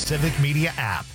Civic Media app.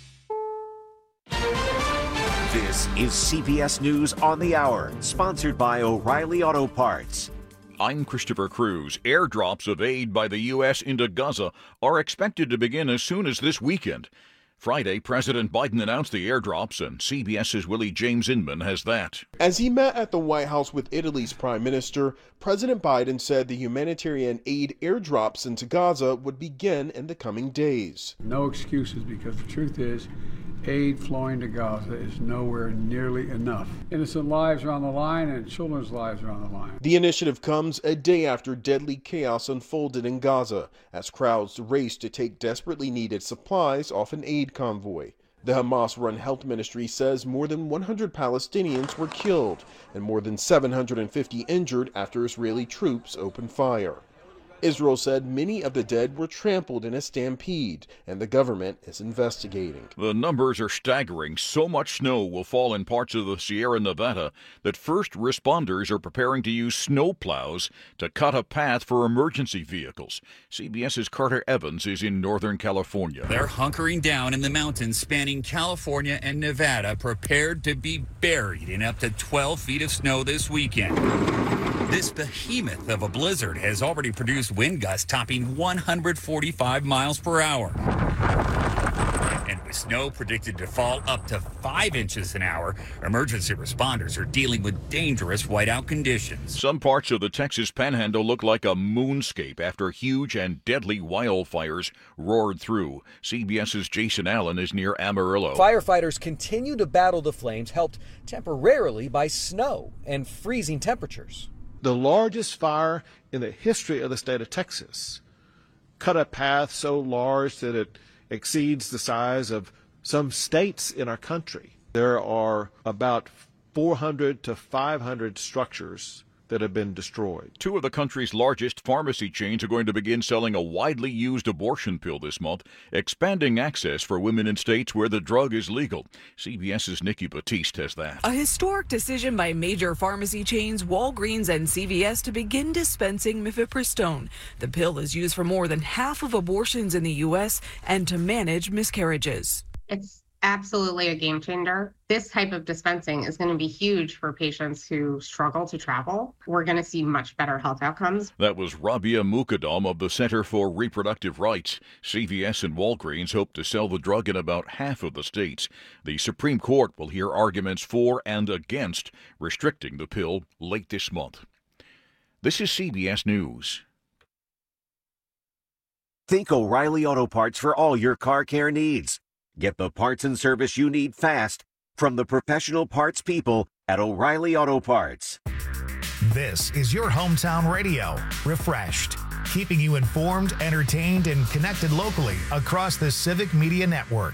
This is CBS News on the Hour, sponsored by O'Reilly Auto Parts. I'm Christopher Cruz. Airdrops of aid by the U.S. into Gaza are expected to begin as soon as this weekend. Friday, President Biden announced the airdrops, and CBS's Willie James Inman has that. As he met at the White House with Italy's Prime Minister, President Biden said the humanitarian aid airdrops into Gaza would begin in the coming days. No excuses, because the truth is, aid flowing to Gaza is nowhere nearly enough. Innocent lives are on the line and children's lives are on the line. The initiative comes a day after deadly chaos unfolded in Gaza as crowds raced to take desperately needed supplies off an aid convoy. The Hamas-run health ministry says more than 100 Palestinians were killed and more than 750 injured after Israeli troops opened fire. Israel said many of the dead were trampled in a stampede, and the government is investigating. The numbers are staggering. So much snow will fall in parts of the Sierra Nevada that first responders are preparing to use snow plows to cut a path for emergency vehicles. CBS's Carter Evans is in Northern California. They're hunkering down in the mountains spanning California and Nevada, prepared to be buried in up to 12 feet of snow this weekend. This behemoth of a blizzard has already produced wind gusts topping 145 miles per hour. And with snow predicted to fall up to 5 inches an hour, emergency responders are dealing with dangerous whiteout conditions. Some parts of the Texas Panhandle look like a moonscape after huge and deadly wildfires roared through. CBS's Jason Allen is near Amarillo. Firefighters continue to battle the flames, helped temporarily by snow and freezing temperatures. The largest fire in the history of the state of Texas cut a path so large that it exceeds the size of some states in our country. There are about 400 to 500 structures that have been destroyed. Two of the country's largest pharmacy chains are going to begin selling a widely used abortion pill this month, expanding access for women in states where the drug is legal. CBS's Nikki Batiste has that. A historic decision by major pharmacy chains Walgreens and CVS to begin dispensing mifepristone. The pill is used for more than half of abortions in the U.S. and to manage miscarriages. It's absolutely a game changer. This type of dispensing is going to be huge for patients who struggle to travel. We're going to see much better health outcomes. That was Rabia Mukadam of the Center for Reproductive Rights. CVS and Walgreens hope to sell the drug in about half of the states. The Supreme Court will hear arguments for and against restricting the pill late this month. This is CBS News. Think O'Reilly Auto Parts for all your car care needs. Get the parts and service you need fast from the professional parts people at O'Reilly Auto Parts. This is your hometown radio, refreshed, keeping you informed, entertained, and connected locally across the Civic Media Network.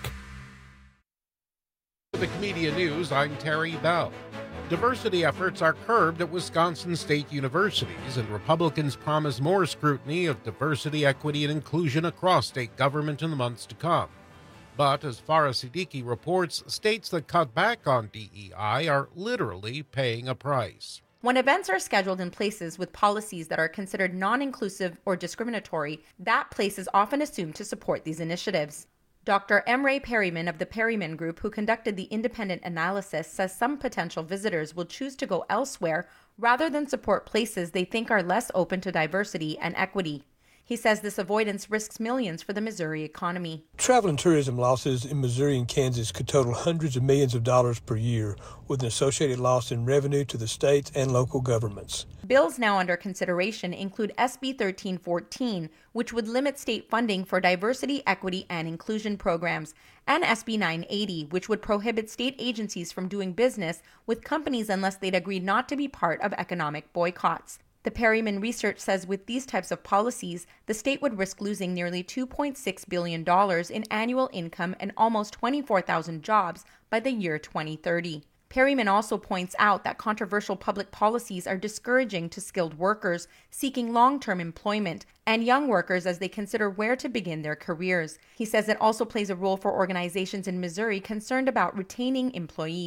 Civic Media News, I'm Terry Bell. Diversity efforts are curbed at Wisconsin state universities, and Republicans promise more scrutiny of diversity, equity, and inclusion across state government in the months to come. But as Farah Siddiqui reports, states that cut back on DEI are literally paying a price. When events are scheduled in places with policies that are considered non-inclusive or discriminatory, that place is often assumed to support these initiatives. Dr. M. Ray Perryman of the Perryman Group, who conducted the independent analysis, says some potential visitors will choose to go elsewhere rather than support places they think are less open to diversity and equity. He says this avoidance risks millions for the Missouri economy. Travel and tourism losses in Missouri and Kansas could total hundreds of millions of dollars per year, with an associated loss in revenue to the states and local governments. Bills now under consideration include SB 1314, which would limit state funding for diversity, equity, and inclusion programs, and SB 980, which would prohibit state agencies from doing business with companies unless they'd agreed not to be part of economic boycotts. The Perryman research says with these types of policies, the state would risk losing nearly $2.6 billion in annual income and almost 24,000 jobs by the year 2030. Perryman also points out that controversial public policies are discouraging to skilled workers seeking long-term employment and young workers as they consider where to begin their careers. He says it also plays a role for organizations in Missouri concerned about retaining employees.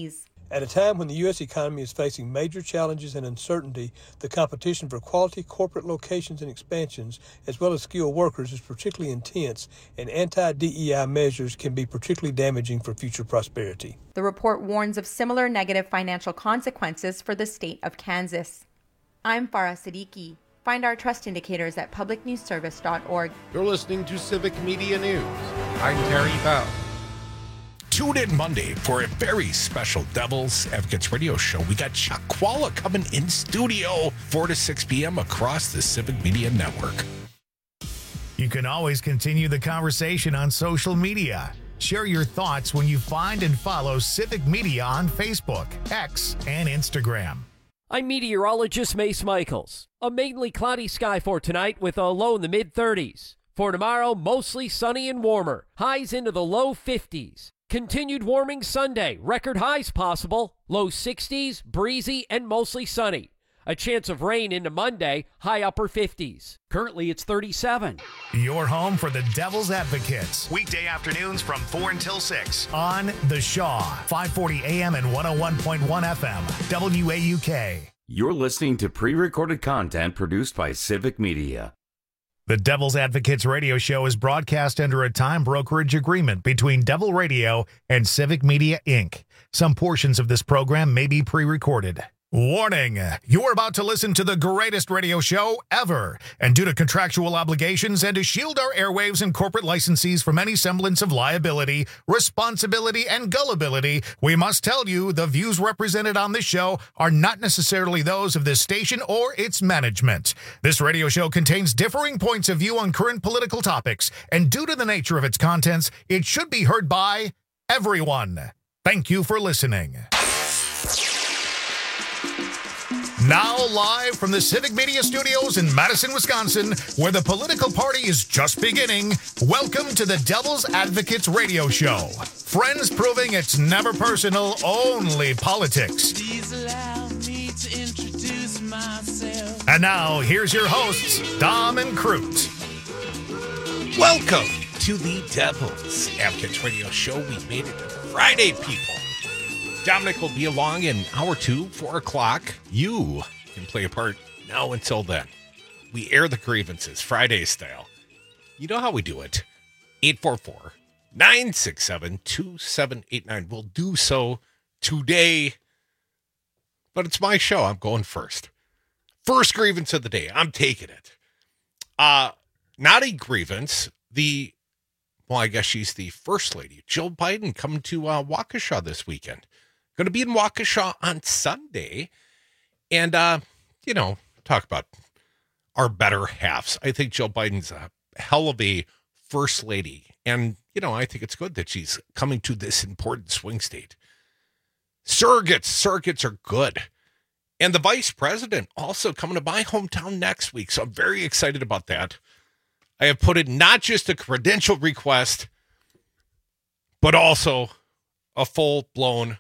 At a time when the U.S. economy is facing major challenges and uncertainty, the competition for quality corporate locations and expansions, as well as skilled workers, is particularly intense, and anti-DEI measures can be particularly damaging for future prosperity. The report warns of similar negative financial consequences for the state of Kansas. I'm Farah Siddiqui. Find our trust indicators at publicnewsservice.org. You're listening to Civic Media News. I'm Terry Bell. Tune in Monday for a very special Devil's Advocates radio show. We got Chuck Qualla coming in studio 4 to 6 p.m. across the Civic Media Network. You can always continue the conversation on social media. Share your thoughts when you find and follow Civic Media on Facebook, X, and Instagram. I'm meteorologist Mace Michaels. A mainly cloudy sky for tonight with a low in the mid-30s. For tomorrow, mostly sunny and warmer. Highs into the low 50s. Continued warming Sunday. Record highs possible. Low 60s, breezy, and mostly sunny. A chance of rain into Monday. High upper 50s. Currently, it's 37. Your home for the Devil's Advocates. Weekday afternoons from 4 until 6 on The Shaw, 540 AM and 101.1 FM, WAUK. You're listening to pre-recorded content produced by Civic Media. The Devil's Advocates radio show is broadcast under a time brokerage agreement between Devil Radio and Civic Media, Inc. Some portions of this program may be pre-recorded. Warning, you're about to listen to the greatest radio show ever. And due to contractual obligations and to shield our airwaves and corporate licensees from any semblance of liability, responsibility, and gullibility, we must tell you the views represented on this show are not necessarily those of this station or its management. This radio show contains differing points of view on current political topics, and due to the nature of its contents, it should be heard by everyone. Thank you for listening. Now live from the Civic Media Studios in Madison, Wisconsin, where the political party is just beginning, welcome to the Devil's Advocates radio show. Friends proving it's never personal, only politics. Please allow me to introduce myself. And now, here's your hosts, Dom and Crute. Welcome to the Devil's Advocates radio show. We made it to Friday, people. Dominic will be along in hour 2, 4 o'clock. You can play a part now until then. We air the grievances, Friday style. You know how we do it. 844-967-2789. We'll do so today. But it's my show. I'm going first. First grievance of the day. I'm taking it. Not a grievance. I guess she's the first lady. Jill Biden coming to Waukesha this weekend. Going to be in Waukesha on Sunday. And, talk about our better halves. I think Jill Biden's a hell of a first lady. And, I think it's good that she's coming to this important swing state. Surrogates are good. And the vice president also coming to my hometown next week. So I'm very excited about that. I have put in not just a credential request, but also a full-blown,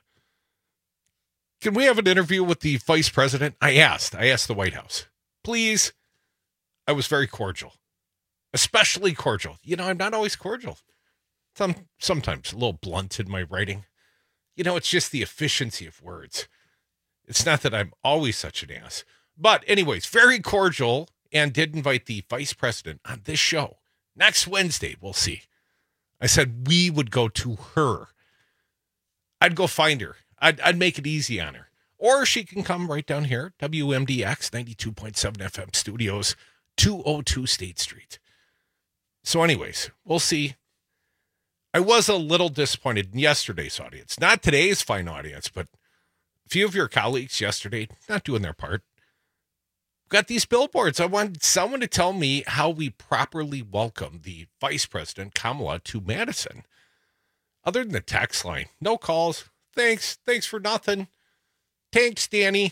can we have an interview with the vice president? I asked the White House. Please. I was very cordial. Especially cordial. I'm not always cordial. Sometimes a little blunt in my writing. It's just the efficiency of words. It's not that I'm always such an ass. But anyways, very cordial, and did invite the vice president on this show. Next Wednesday, we'll see. I said we would go to her. I'd go find her. I'd make it easy on her. Or she can come right down here, WMDX 92.7 FM Studios, 202 State Street. So anyways, we'll see. I was a little disappointed in yesterday's audience. Not today's fine audience, but a few of your colleagues yesterday not doing their part. Got these billboards. I want someone to tell me how we properly welcome the Vice President, Kamala, to Madison. Other than the text line, no calls. Thanks for nothing. Thanks, Danny.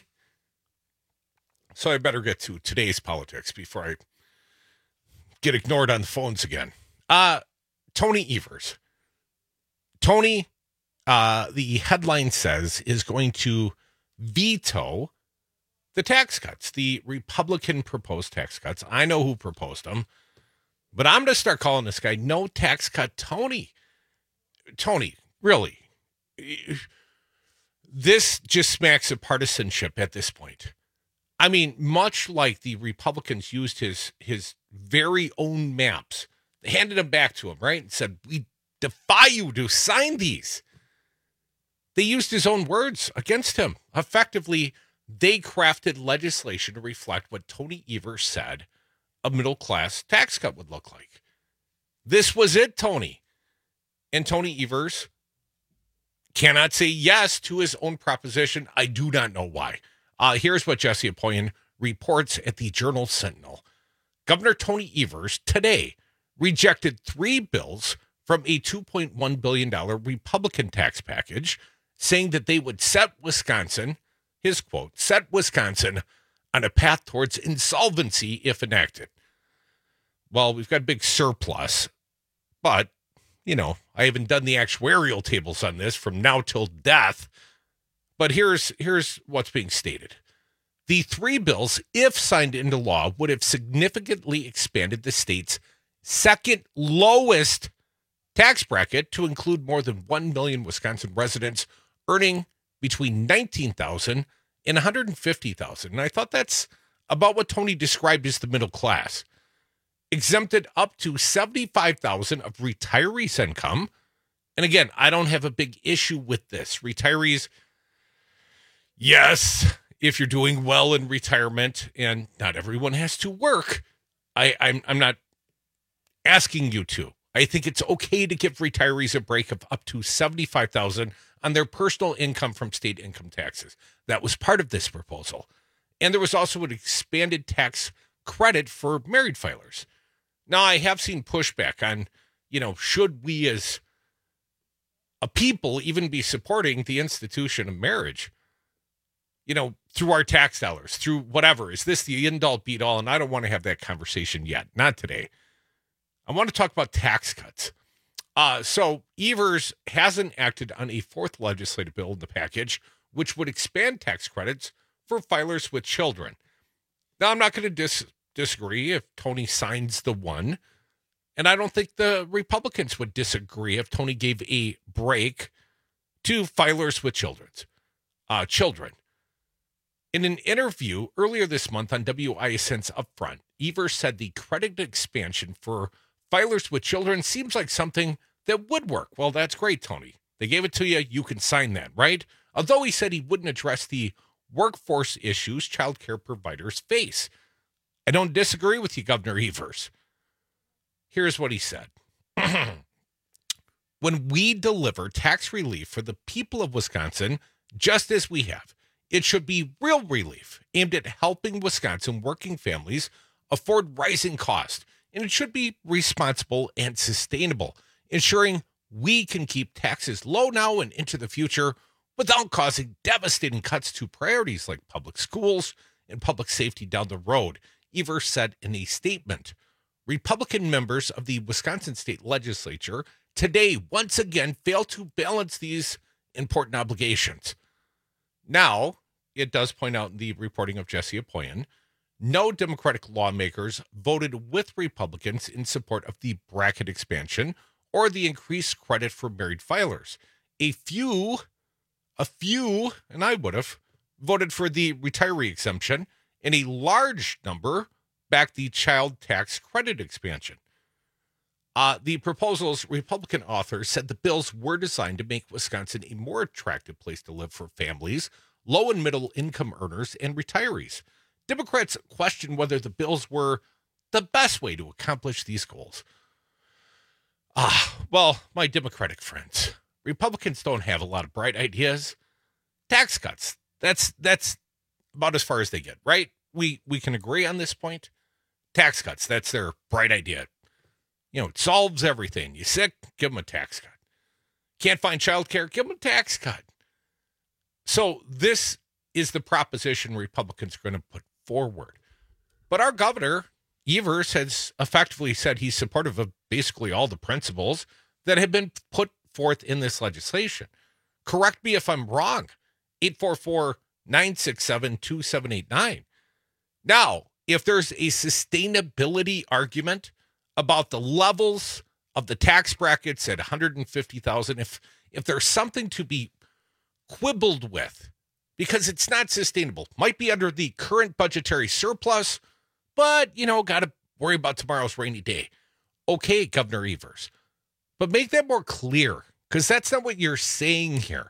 So I better get to today's politics before I get ignored on the phones again. Tony Evers. Tony, the headline says, is going to veto the tax cuts, the Republican proposed tax cuts. I know who proposed them, but I'm going to start calling this guy No Tax Cut Tony. Tony, really? This just smacks of partisanship at this point. I mean, much like the Republicans used his very own maps, they handed them back to him, right? And said, we defy you to sign these. They used his own words against him. Effectively, they crafted legislation to reflect what Tony Evers said a middle-class tax cut would look like. This was it, Tony. And Tony Evers cannot say yes to his own proposition. I do not know why. Here's what Jesse Apoyan reports at the Journal-Sentinel. Governor Tony Evers today rejected 3 bills from a $2.1 billion Republican tax package, saying that they would set Wisconsin, his quote, set Wisconsin on a path towards insolvency if enacted. Well, we've got a big surplus, but, you know, I haven't done the actuarial tables on this from now till death. But here's what's being stated. The 3 bills, if signed into law, would have significantly expanded the state's second lowest tax bracket to include more than 1 million Wisconsin residents earning between $19,000 and $150,000. And I thought that's about what Tony described as the middle class. Exempted up to $75,000 of retirees' income. And again, I don't have a big issue with this. Retirees, yes, if you're doing well in retirement, and not everyone has to work, I'm not asking you to. I think it's okay to give retirees a break of up to $75,000 on their personal income from state income taxes. That was part of this proposal. And there was also an expanded tax credit for married filers. Now, I have seen pushback on, should we as a people even be supporting the institution of marriage, through our tax dollars, through whatever. Is this the end-all, beat-all? And I don't want to have that conversation yet. Not today. I want to talk about tax cuts. So Evers hasn't acted on a 4th legislative bill in the package, which would expand tax credits for filers with children. Now, I'm not going to disagree if Tony signs the one, and I don't think the Republicans would disagree if Tony gave a break to filers with children. In an interview earlier this month on WISN's Upfront, Evers said the credit expansion for filers with children seems like something that would work. Well, that's great, Tony. They gave it to you. You can sign that, right? Although he said he wouldn't address the workforce issues child care providers face. I don't disagree with you, Governor Evers. Here's what he said. When we deliver tax relief for the people of Wisconsin, just as we have, it should be real relief aimed at helping Wisconsin working families afford rising costs. And it should be responsible and sustainable, ensuring we can keep taxes low now and into the future without causing devastating cuts to priorities like public schools and public safety down the road, Evers said in a statement. Republican members of the Wisconsin State Legislature today once again failed to balance these important obligations. Now, it does point out in the reporting of Jesse Apoyan, no Democratic lawmakers voted with Republicans in support of the bracket expansion or the increased credit for married filers. A few, and I would have, voted for the retiree exemption, and a large number backed the child tax credit expansion. The proposal's Republican authors said the bills were designed to make Wisconsin a more attractive place to live for families, low and middle income earners, and retirees. Democrats questioned whether the bills were the best way to accomplish these goals. Well, my Democratic friends, Republicans don't have a lot of bright ideas. Tax cuts, that's about as far as they get, right? We can agree on this point. Tax cuts, that's their bright idea. It solves everything. You sick? Give them a tax cut. Can't find childcare? Give them a tax cut. So this is the proposition Republicans are going to put forward. But our governor, Evers, has effectively said he's supportive of basically all the principles that have been put forth in this legislation. Correct me if I'm wrong. 844-967-2789. Now, if there's a sustainability argument about the levels of the tax brackets at $150,000, if there's something to be quibbled with because it's not sustainable. Might be under the current budgetary surplus, but, got to worry about tomorrow's rainy day. Okay, Governor Evers, but make that more clear, because that's not what you're saying here.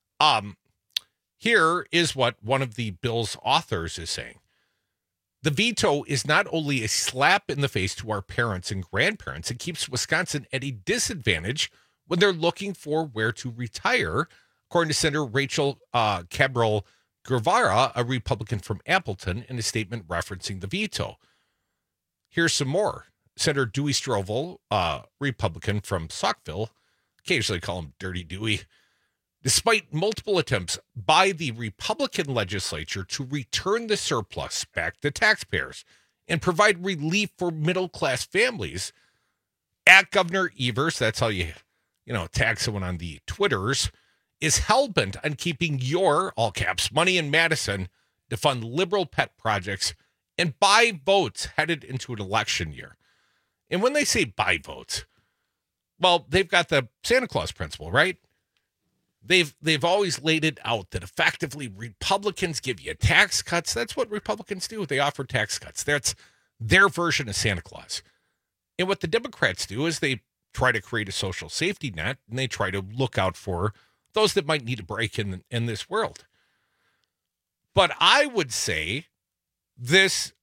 Here is what one of the bill's authors is saying. The veto is not only a slap in the face to our parents and grandparents, it keeps Wisconsin at a disadvantage when they're looking for where to retire, according to Senator Rachel Cabral-Guevara, a Republican from Appleton, in a statement referencing the veto. Here's some more. Senator Dewey Strovel, Republican from Saukville, occasionally call him Dirty Dewey, despite multiple attempts by the Republican legislature to return the surplus back to taxpayers and provide relief for middle-class families, at Governor Evers, that's how you tag someone on the Twitters, is hell-bent on keeping your, all caps, money in Madison to fund liberal pet projects and buy votes headed into an election year. And when they say buy votes, well, they've got the Santa Claus principle, right? They've always laid it out that effectively Republicans give you tax cuts. That's what Republicans do. They offer tax cuts. That's their version of Santa Claus. And what the Democrats do is they try to create a social safety net, and they try to look out for those that might need a break in this world. But I would say this,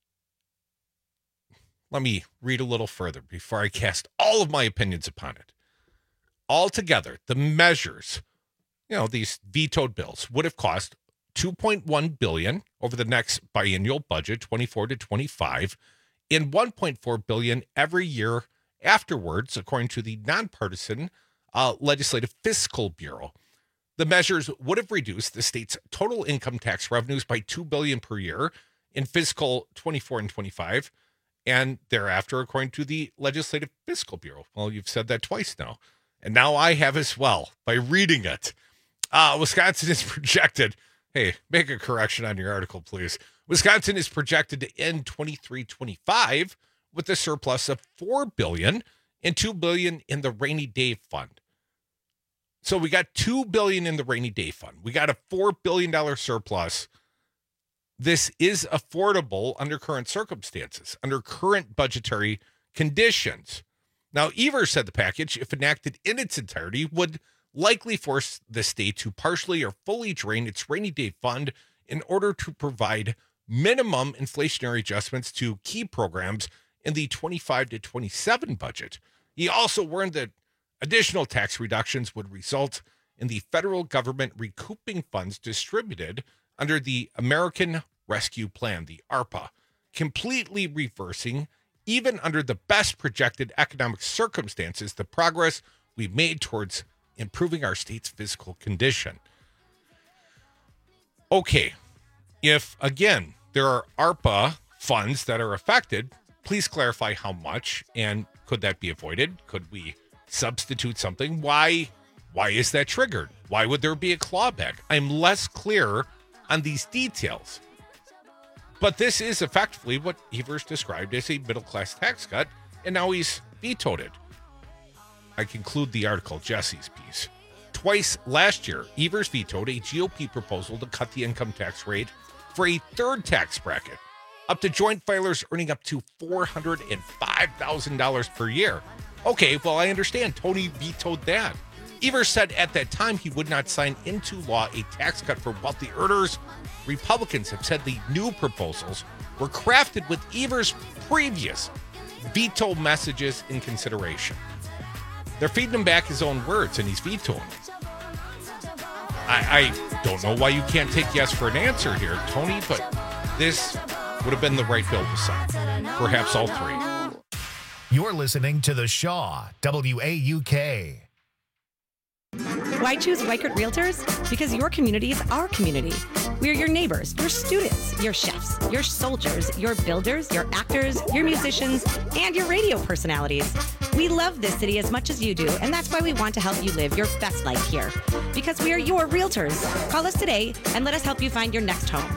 let me read a little further before I cast all of my opinions upon it. Altogether, the measures, these vetoed bills would have cost $2.1 billion over the next biennial budget, 24 to 25, and $1.4 billion every year afterwards, according to the nonpartisan Legislative Fiscal Bureau. The measures would have reduced the state's total income tax revenues by $2 billion per year in fiscal 24 and 25, and thereafter, according to the Legislative Fiscal Bureau. Well, you've said that twice now, and now I have as well by reading it. Wisconsin is projected, hey, make a correction on your article, please. Wisconsin is projected to end 23-25 with a surplus of $4 billion and $2 billion in the rainy day fund. So we got $2 billion in the rainy day fund. We got a $4 billion surplus. This is affordable under current circumstances, under current budgetary conditions. Now, Evers said the package, if enacted in its entirety, would likely force the state to partially or fully drain its rainy day fund in order to provide minimum inflationary adjustments to key programs in the 25 to 27 budget. He also warned that additional tax reductions would result in the federal government recouping funds distributed under the American Rescue Plan, the ARPA, completely reversing, even under the best projected economic circumstances, the progress we've made towards improving our state's fiscal condition. Okay, if, again, there are ARPA funds that are affected, please clarify how much, and could that be avoided? Could we substitute something? Why is that triggered? Why would there be a clawback? I'm less clear on these details. But this is effectively what Evers described as a middle-class tax cut, and now he's vetoed it. I conclude the article, Jesse's piece. Twice last year, Evers vetoed a GOP proposal to cut the income tax rate for a third tax bracket, up to joint filers earning up to $405,000 per year. Okay, well, I understand. Tony vetoed that. Evers said at that time he would not sign into law a tax cut for wealthy earners. Republicans have said the new proposals were crafted with Evers' previous veto messages in consideration. They're feeding him back his own words, and he's vetoing it. I don't know why you can't take yes for an answer here, Tony, but this would have been the right bill to sign. Perhaps all three. You're listening to The Shaw, WAUK. Why choose Weichert Realtors? Because your community is our community. We're your neighbors, your students, your chefs, your soldiers, your builders, your actors, your musicians, and your radio personalities. We love this city as much as you do, and that's why we want to help you live your best life here. Because we are your realtors. Call us today and let us help you find your next home.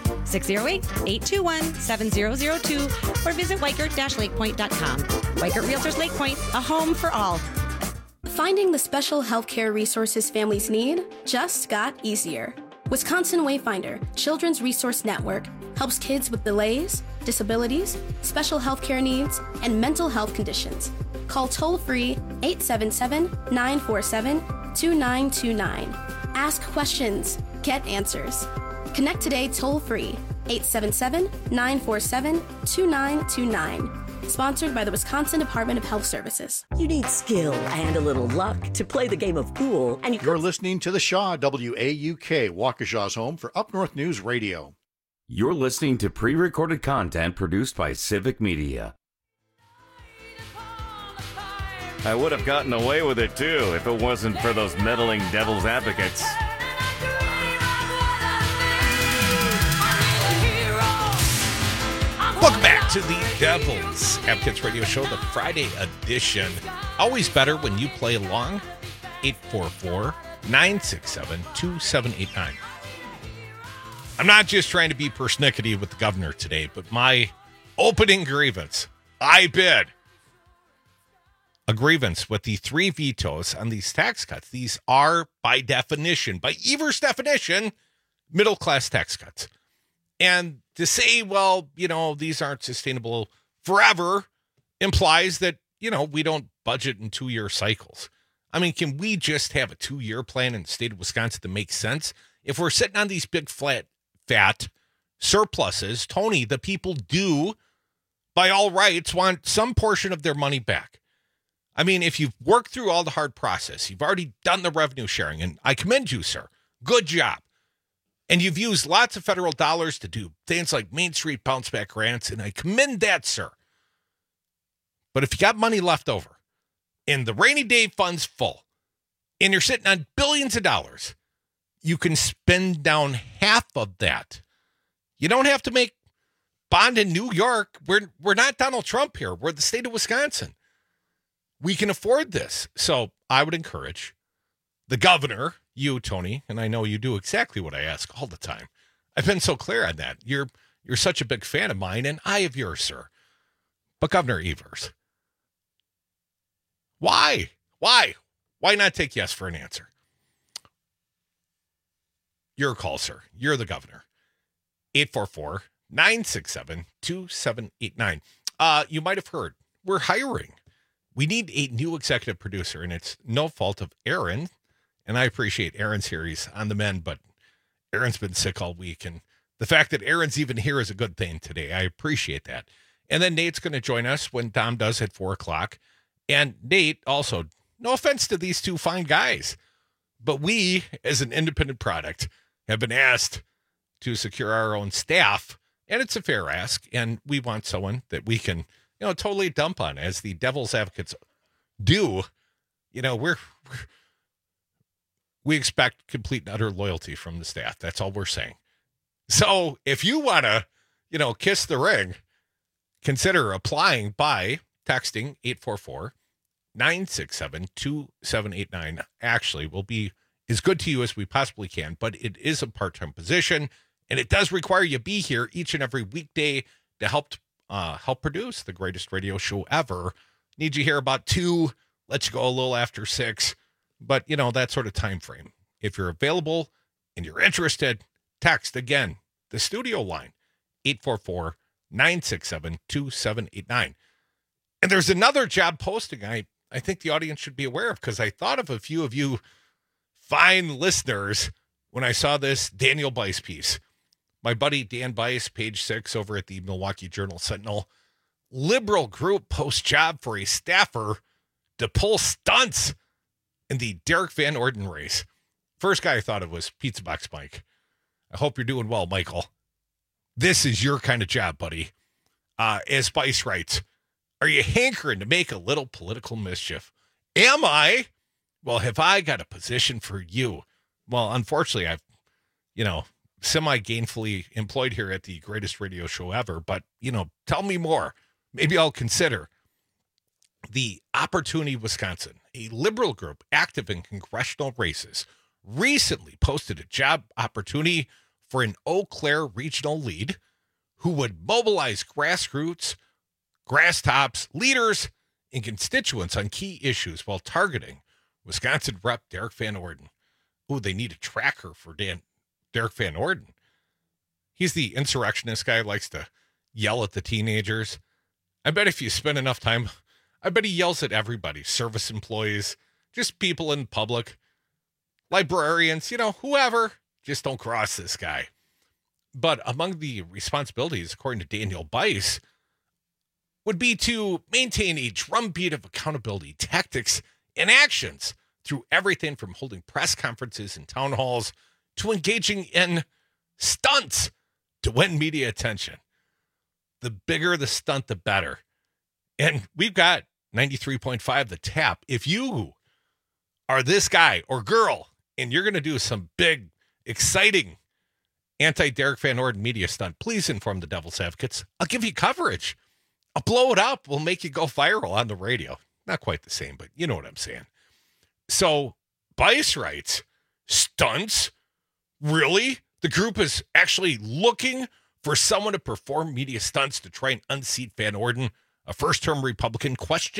608-821-7002 or visit Weichert-lakepoint.com. Weichert Realtors Lake Point, a home for all. Finding the special healthcare resources families need just got easier. Wisconsin Wayfinder Children's Resource Network helps kids with delays, disabilities, special healthcare needs, and mental health conditions. Call toll-free 877-947-2929. Ask questions. Get answers. Connect today toll-free 877-947-2929. Sponsored by the Wisconsin Department of Health Services. You need skill and a little luck to play the game of pool. And You're listening to The Shaw, WAUK, Waukesha's home for Up North News Radio. You're listening to pre-recorded content produced by Civic Media. I would have gotten away with it, too, if it wasn't for those meddling devil's advocates. Welcome back to the Devil's Advocates Radio Show, the Friday edition. Always better when you play along. 844-967-2789. I'm not just trying to be persnickety with the governor today, but my opening grievance, I bid a grievance with the 3 vetoes on these tax cuts. These are, by definition, by Evers' definition, middle-class tax cuts. And to say, well, these aren't sustainable forever implies that, we don't budget in 2-year cycles. I mean, can we just have a 2-year plan in the state of Wisconsin that makes sense? If we're sitting on these big, fat surpluses, Tony, the people do, by all rights, want some portion of their money back. I mean, if you've worked through all the hard process, you've already done the revenue sharing, and I commend you, sir. Good job. And you've used lots of federal dollars to do things like Main Street bounce back grants, and I commend that, sir. But if you got money left over, and the rainy day fund's full, and you're sitting on billions of dollars, you can spend down half of that. You don't have to make bond in New York. We're not Donald Trump here. We're the state of Wisconsin. We can afford this. So I would encourage the governor, you, Tony, and I know you do exactly what I ask all the time. I've been so clear on that. You're such a big fan of mine, and I of yours, sir. But Governor Evers, why? Why not take yes for an answer? Your call, sir. You're the governor. 844-967-2789. You might have heard, we're hiring. We need a new executive producer, and it's no fault of Aaron. And I appreciate Aaron's here. He's on the mend, but Aaron's been sick all week. And the fact that Aaron's even here is a good thing today. I appreciate that. And then Nate's going to join us when Tom does at 4 o'clock. And Nate also, no offense to these two fine guys, but we, as an independent product, have been asked to secure our own staff. And it's a fair ask. And we want someone that we can, totally dump on, as the Devil's Advocates do. We expect complete and utter loyalty from the staff. That's all we're saying. So if you want to, kiss the ring, consider applying by texting 844-967-2789. Actually, we'll be as good to you as we possibly can, but it is a part-time position, and it does require you be here each and every weekday to help produce the greatest radio show ever. Need you here about 2, let you go a little after 6. But, that sort of time frame. If you're available and you're interested, text again, the studio line, 844-967-2789. And there's another job posting I think the audience should be aware of, because I thought of a few of you fine listeners when I saw this Daniel Bice piece. My buddy Dan Bice, page 6 over at the Milwaukee Journal-Sentinel. Liberal group posts job for a staffer to pull stunts in the Derek Van Orden race. First guy I thought of was Pizza Box Mike. I hope you're doing well, Michael. This is your kind of job, buddy. As Bice writes, are you hankering to make a little political mischief? Am I? Well, have I got a position for you? Well, unfortunately, I've, semi-gainfully employed here at the greatest radio show ever, but, tell me more. Maybe I'll consider. The Opportunity Wisconsin, a liberal group active in congressional races, recently posted a job opportunity for an Eau Claire regional lead who would mobilize grassroots, grass tops, leaders, and constituents on key issues while targeting Wisconsin Rep Derek Van Orden. Ooh, they need a tracker for Derek Van Orden. He's the insurrectionist guy who likes to yell at the teenagers. I bet if you spend enough time, I bet he yells at everybody, service employees, just people in public, librarians, whoever. Just don't cross this guy. But among the responsibilities, according to Daniel Bice, would be to maintain a drumbeat of accountability, tactics, and actions through everything from holding press conferences and town halls to engaging in stunts to win media attention. The bigger the stunt, the better. And we've got 93.5 The Tap. If you are this guy or girl and you're going to do some big, exciting anti-Derek Van Orden media stunt, please inform the Devil's Advocates. I'll give you coverage. I'll blow it up. We'll make you go viral on the radio. Not quite the same, but you know what I'm saying. So Bice writes, stunts? Really? The group is actually looking for someone to perform media stunts to try and unseat Van Orden, a first-term Republican, ?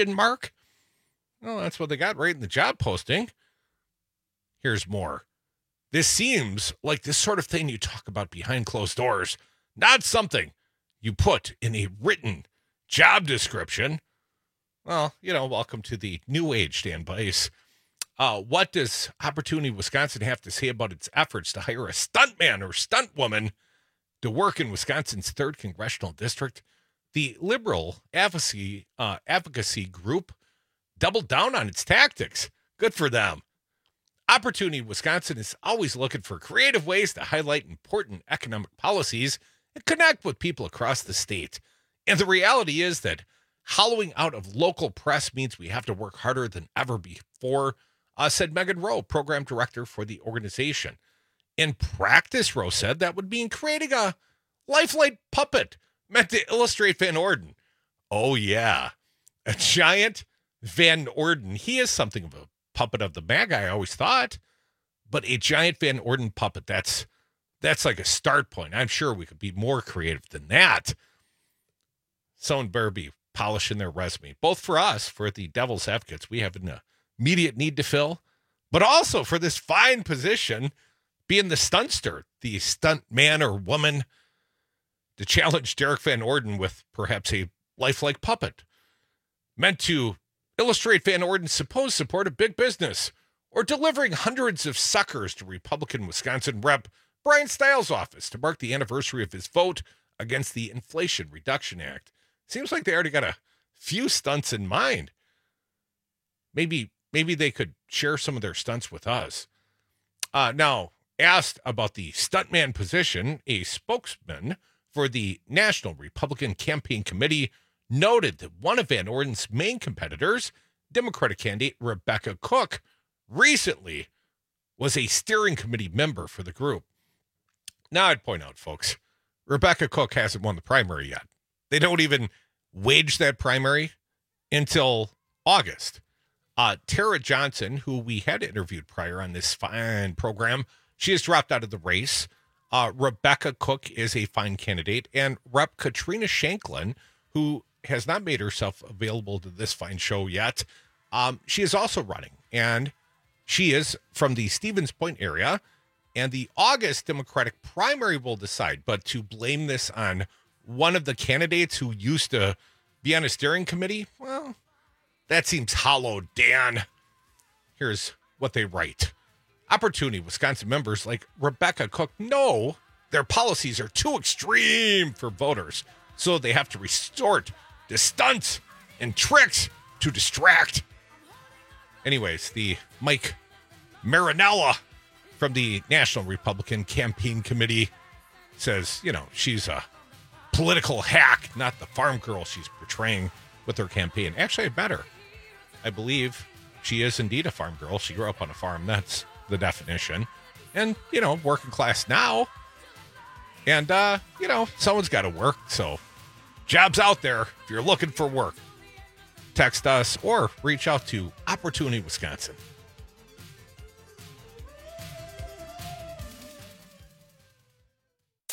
Well, that's what they got right in the job posting. Here's more. This seems like this sort of thing you talk about behind closed doors, not something you put in a written job description. Well, welcome to the new age, Dan Bice. What does Opportunity Wisconsin have to say about its efforts to hire a stuntman or stuntwoman to work in Wisconsin's 3rd Congressional District? The liberal advocacy group doubled down on its tactics. Good for them. Opportunity Wisconsin is always looking for creative ways to highlight important economic policies and connect with people across the state. And the reality is that hollowing out of local press means we have to work harder than ever before, said Megan Rowe, program director for the organization. In practice, Rowe said, that would mean creating a lifelike puppet meant to illustrate Van Orden. Oh, yeah. A giant Van Orden. He is something of a puppet of the MAGA, I always thought. But a giant Van Orden puppet, that's like a start point. I'm sure we could be more creative than that. Someone better be polishing their resume, both for us, for the Devil's Advocates. We have an immediate need to fill, but also for this fine position, being the stuntster, the stunt man or woman to challenge Derek Van Orden with perhaps a lifelike puppet meant to illustrate Van Orden's supposed support of big business or delivering hundreds of suckers to Republican Wisconsin Rep Brian Stiles' office to mark the anniversary of his vote against the Inflation Reduction Act. Seems like they already got a few stunts in mind. Maybe they could share some of their stunts with us. Now, asked about the stuntman position, a spokesman for the National Republican Campaign Committee noted that one of Van Orden's main competitors, Democratic candidate Rebecca Cook, recently was a steering committee member for the group. Now, I'd point out, folks, Rebecca Cook hasn't won the primary yet. They don't even wage that primary until August. Tara Johnson, who we had interviewed prior on this fine program, she has dropped out of the race. Rebecca Cook is a fine candidate, and Rep. Katrina Shanklin, who has not made herself available to this fine show yet, she is also running, and she is from the Stevens Point area, and the August Democratic primary will decide. But to blame this on one of the candidates who used to be on a steering committee, well, that seems hollow, Dan. Here's what they write. Opportunity Wisconsin members like Rebecca Cook know their policies are too extreme for voters, so they have to resort to stunts and tricks to distract. Anyways, the Mike Marinella from the National Republican Campaign Committee says, she's a political hack, not the farm girl she's portraying with her campaign. Actually, I met her. I believe she is indeed a farm girl. She grew up on a farm. That's the definition. And, working class now. And, someone's got to work. So, jobs out there if you're looking for work. Text us or reach out to Opportunity Wisconsin.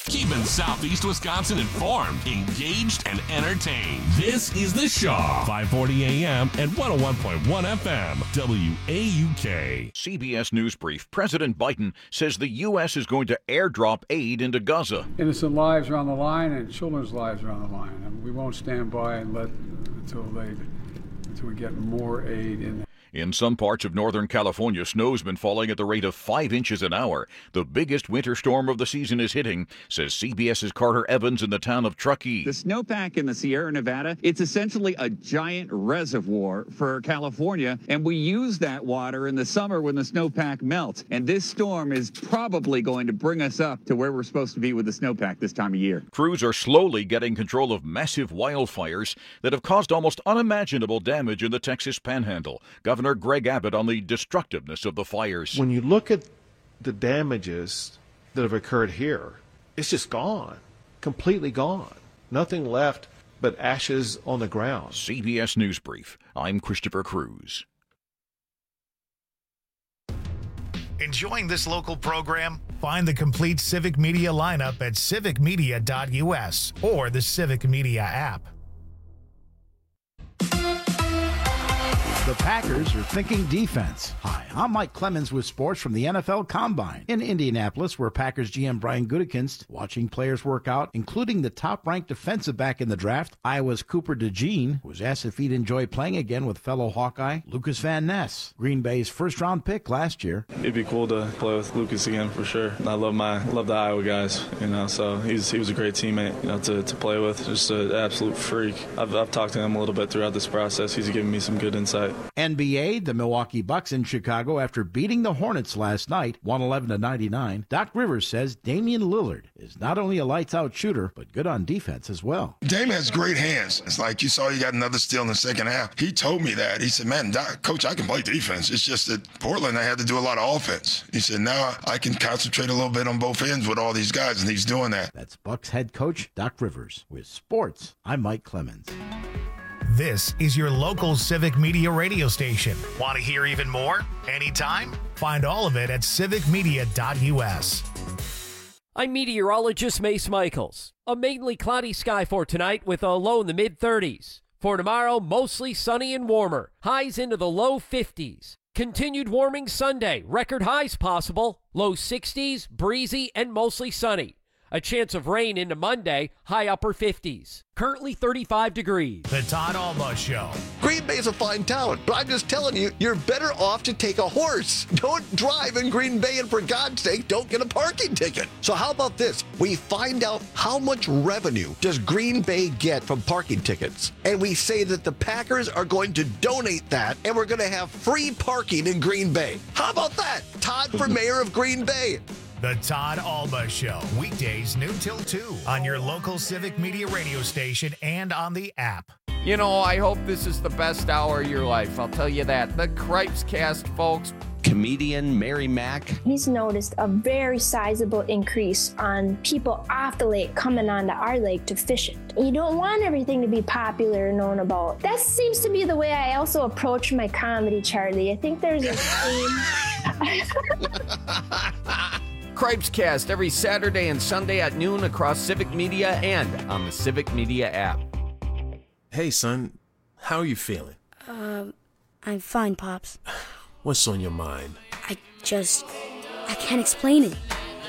Keeping Southeast Wisconsin informed, engaged, and entertained. This is The Shaw, 540 AM and 101.1 FM, WAUK. CBS News Brief. President Biden says the U.S. is going to airdrop aid into Gaza. Innocent lives are on the line and children's lives are on the line. And we won't stand by and let until we get more aid in. In some parts of Northern California, snow's been falling at the rate of 5 inches an hour. The biggest winter storm of the season is hitting, says CBS's Carter Evans in the town of Truckee. The snowpack in the Sierra Nevada, it's essentially a giant reservoir for California, and we use that water in the summer when the snowpack melts. And this storm is probably going to bring us up to where we're supposed to be with the snowpack this time of year. Crews are slowly getting control of massive wildfires that have caused almost unimaginable damage in the Texas Panhandle. Governor Greg Abbott on the destructiveness of the fires. When you look at the damages that have occurred here, it's just gone, completely gone. Nothing left but ashes on the ground. CBS News Brief. I'm Christopher Cruz. Enjoying this local program? Find the complete Civic Media lineup at civicmedia.us or the Civic Media app. The Packers are thinking defense. Hi, I'm Mike Clemens with sports from the NFL Combine. In Indianapolis, where Packers GM Brian Gutekunst watching players work out, including the top-ranked defensive back in the draft, Iowa's Cooper DeJean, was asked if he'd enjoy playing again with fellow Hawkeye Lucas Van Ness, Green Bay's first-round pick last year. It'd be cool to play with Lucas again for sure. I love the Iowa guys, so he was a great teammate, to play with. Just an absolute freak. I've talked to him a little bit throughout this process. He's given me some good insight. NBA, the Milwaukee Bucks in Chicago after beating the Hornets last night, 111-99. Doc Rivers says Damian Lillard is not only a lights-out shooter, but good on defense as well. Dame has great hands. It's like you saw he got another steal in the second half. He told me that. He said, man, Doc, Coach, I can play defense. It's just that Portland, I had to do a lot of offense. He said, now I can concentrate a little bit on both ends with all these guys, and he's doing that. That's Bucks head coach Doc Rivers. With sports, I'm Mike Clemens. This is your local Civic Media radio station. Want to hear even more? Anytime? Find all of it at civicmedia.us. I'm meteorologist Mace Michaels. A mainly cloudy sky for tonight with a low in the mid-30s. For tomorrow, mostly sunny and warmer. Highs into the low 50s. Continued warming Sunday. Record highs possible. Low 60s, breezy, and mostly sunny. A chance of rain into Monday, high upper 50s. Currently 35 degrees. The Todd Alba Show. Green Bay is a fine town, but I'm just telling you, you're better off to take a horse. Don't drive in Green Bay, and for God's sake, don't get a parking ticket. So how about this? We find out how much revenue does Green Bay get from parking tickets, and we say that the Packers are going to donate that, and we're going to have free parking in Green Bay. How about that? Todd for mayor of Green Bay. The Todd Alba Show, weekdays noon till 2 on your local Civic Media radio station and on the app. I hope this is the best hour of your life. I'll tell you that. The Cripes Cast, folks. Comedian Mary Mack. He's noticed a very sizable increase on people off the lake coming onto our lake to fish it. You don't want everything to be popular and known about. That seems to be the way I also approach my comedy, Charlie. I think there's a theme. Cripes Cast every Saturday and Sunday at noon across Civic Media and on the Civic Media app. Hey, son. How are you feeling? I'm fine, Pops. What's on your mind? I can't explain it.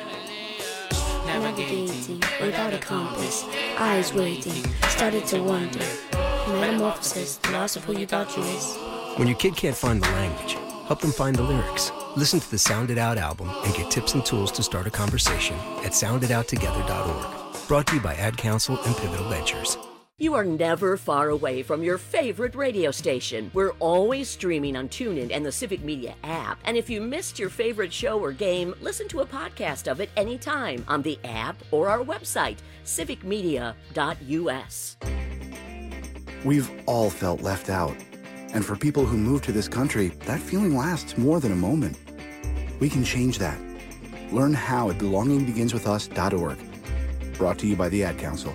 Navigating without a compass, eyes waiting, started to wonder. Metamorphosis, the loss of who you thought you is. When your kid can't find the language, help them find the lyrics. Listen to the Sound It Out album and get tips and tools to start a conversation at sounditouttogether.org. Brought to you by Ad Council and Pivotal Ventures. You are never far away from your favorite radio station. We're always streaming on TuneIn and the Civic Media app. And if you missed your favorite show or game, listen to a podcast of it anytime on the app or our website, civicmedia.us. We've all felt left out. And for people who move to this country, that feeling lasts more than a moment. We can change that. Learn how at belongingbeginswithus.org. Brought to you by the Ad Council.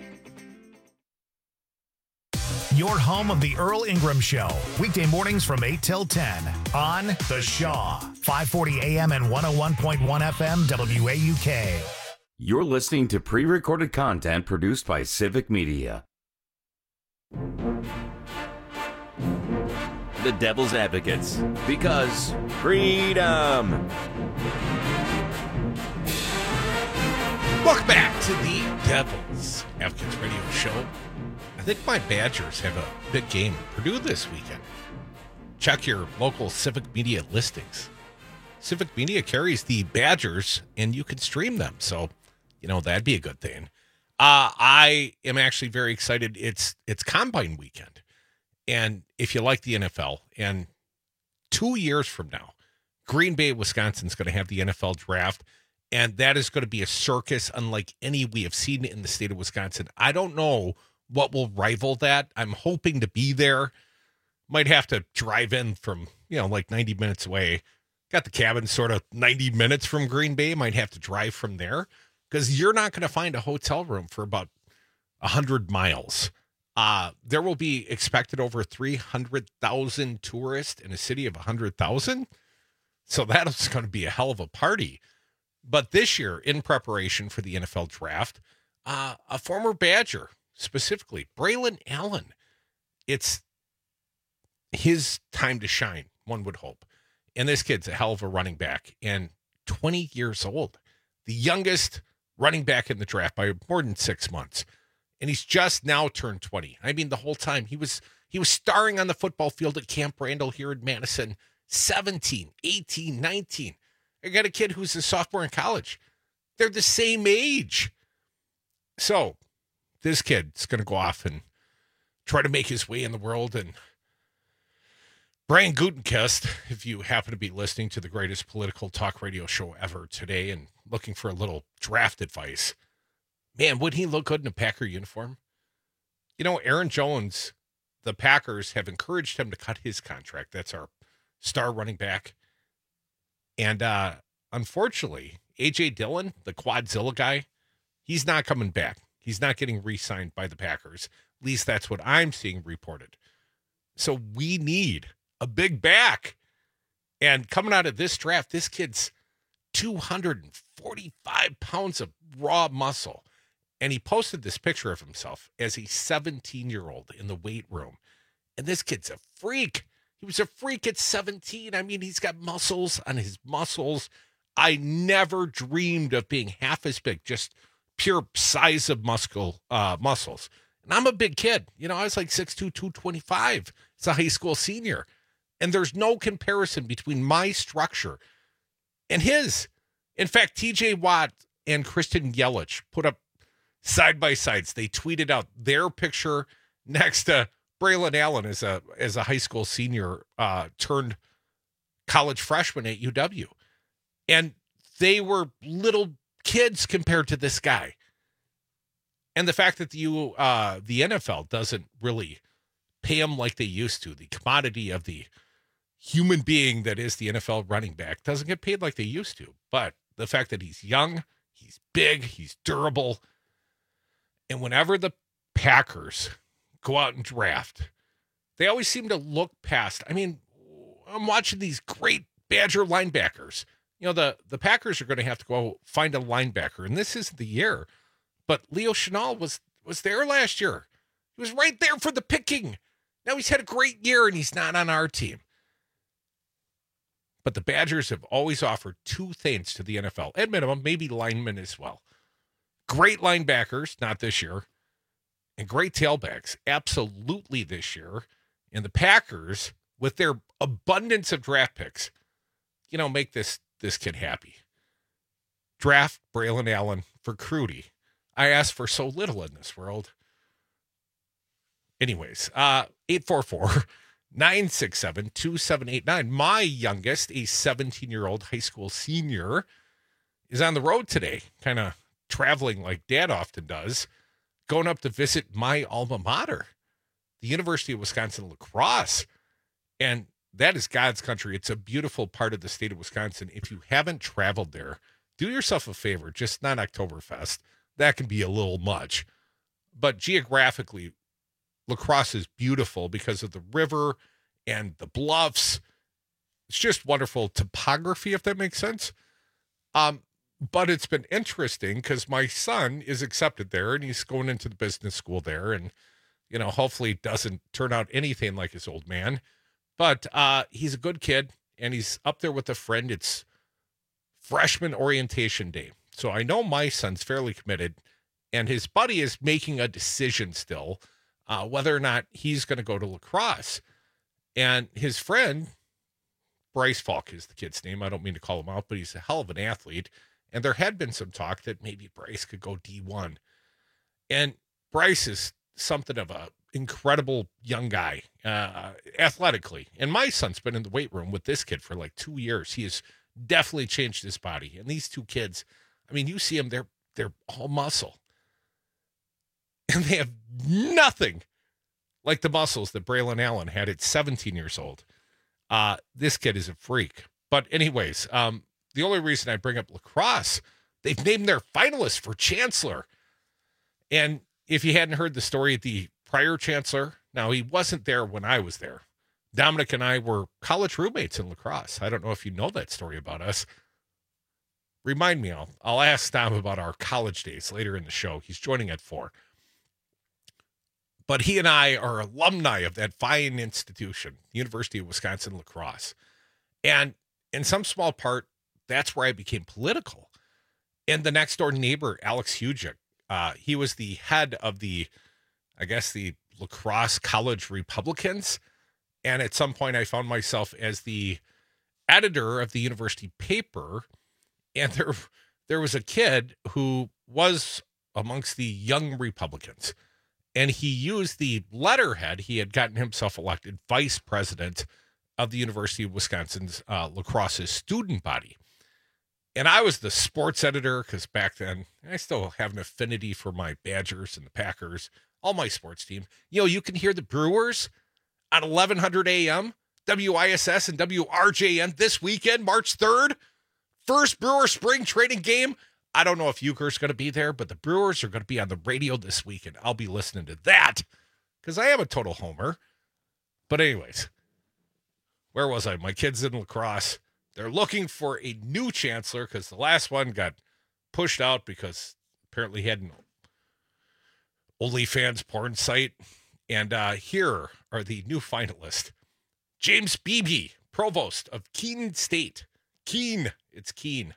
Your home of the Earl Ingram Show. Weekday mornings from 8 till 10 on The Shaw. 540 AM and 101.1 FM WAUK. You're listening to pre-recorded content produced by Civic Media. The Devil's Advocates, because freedom. Welcome back to the Devil's Advocates radio show. I think my Badgers have a big game in Purdue this weekend. Check your local Civic Media listings. Civic Media carries the Badgers, and you can stream them. So, that'd be a good thing. I am actually very excited. It's Combine weekend. And if you like the NFL, and 2 years from now, Green Bay, Wisconsin is going to have the NFL draft. And that is going to be a circus unlike any we have seen in the state of Wisconsin. I don't know what will rival that. I'm hoping to be there. Might have to drive in from, like 90 minutes away. Got the cabin sort of 90 minutes from Green Bay. Might have to drive from there because you're not going to find a hotel room for about 100 miles. There will be expected over 300,000 tourists in a city of 100,000. So that's going to be a hell of a party. But this year, in preparation for the NFL draft, a former Badger, specifically, Braylon Allen, it's his time to shine, one would hope. And this kid's a hell of a running back and 20 years old, the youngest running back in the draft by more than 6 months. And he's just now turned 20. I mean, the whole time he was starring on the football field at Camp Randall here in Madison, 17, 18, 19. I got a kid who's a sophomore in college. They're the same age. So this kid's going to go off and try to make his way in the world. And Brian Gutenkist, if you happen to be listening to the greatest political talk radio show ever today and looking for a little draft advice, man, would he look good in a Packer uniform? Aaron Jones, the Packers have encouraged him to cut his contract. That's our star running back. And unfortunately, A.J. Dillon, the Quadzilla guy, he's not coming back. He's not getting re-signed by the Packers. At least that's what I'm seeing reported. So we need a big back. And coming out of this draft, this kid's 245 pounds of raw muscle. And he posted this picture of himself as a 17-year-old in the weight room. And this kid's a freak. He was a freak at 17. I mean, he's got muscles on his muscles. I never dreamed of being half as big, just pure size of muscles. And I'm a big kid. I was like 6'2", 225 as a high school senior. And there's no comparison between my structure and his. In fact, TJ Watt and Kristen Yelich put up side-by-sides. They tweeted out their picture next to Braylon Allen as a high school senior turned college freshman at UW. And they were little kids compared to this guy. And the fact that the NFL doesn't really pay them like they used to, the commodity of the human being that is the NFL running back doesn't get paid like they used to. But the fact that he's young, he's big, he's durable. And whenever the Packers go out and draft, they always seem to look past. I mean, I'm watching these great Badger linebackers. The Packers are going to have to go find a linebacker, and this isn't the year. But Leo Chenal was there last year. He was right there for the picking. Now he's had a great year, and he's not on our team. But the Badgers have always offered two things to the NFL, at minimum, maybe linemen as well. Great linebackers, not this year, and great tailbacks, absolutely this year. And the Packers, with their abundance of draft picks, make this kid happy. Draft Braylon Allen for Crudy. I asked for so little in this world. Anyways, 844-967-2789. My youngest, a 17-year-old high school senior, is on the road today, kind of traveling like Dad often does, going up to visit my alma mater, the University of Wisconsin-La Crosse. And that is God's country. It's a beautiful part of the state of Wisconsin. If you haven't traveled there, do yourself a favor, just not Oktoberfest. That can be a little much. But geographically, La Crosse is beautiful because of the river and the bluffs. It's just wonderful topography, if that makes sense. But it's been interesting because my son is accepted there and he's going into the business school there, and, you know, hopefully doesn't turn out anything like his old man. But he's a good kid and he's up there with a friend. It's freshman orientation day. So I know my son's fairly committed, and his buddy is making a decision still whether or not he's going to go to lacrosse. And his friend, Bryce Falk is the kid's name. I don't mean to call him out, but he's a hell of an athlete. And there had been some talk that maybe Bryce could go D1. And Bryce is something of a incredible young guy, athletically. And my son's been in the weight room with this kid for like 2 years. He has definitely changed his body. And these two kids, I mean, you see them, they're all muscle. And they have nothing like the muscles that Braylon Allen had at 17 years old. This kid is a freak. But anyways, the only reason I bring up lacrosse, they've named their finalists for Chancellor. And if you hadn't heard the story, the prior Chancellor, now he wasn't there when I was there. Dominic and I were college roommates in lacrosse. I don't know if you know that story about us. Remind me, I'll ask Dom about our college days later in the show. He's joining at 4. But he and I are alumni of that fine institution, University of Wisconsin Lacrosse. And in some small part, that's where I became political. And the next door neighbor, Alex Hugic, he was the head of the Lacrosse College Republicans. And at some point I found myself as the editor of the university paper. And there was a kid who was amongst the young Republicans. And he used the letterhead. He had gotten himself elected vice president of the University of Wisconsin's lacrosse's student body. And I was the sports editor because back then I still have an affinity for my Badgers and the Packers, all my sports team. You know, you can hear the Brewers at 1100 a.m., WISS and WRJN this weekend, March 3rd. First Brewer spring training game. I don't know if Euchre's going to be there, but the Brewers are going to be on the radio this weekend. I'll be listening to that because I am a total homer. But anyways, where was I? My kids in lacrosse. They're looking for a new chancellor because the last one got pushed out because apparently he had an OnlyFans porn site. And here are the new finalists. James Beebe, provost of Keene State. Keene, it's Keene.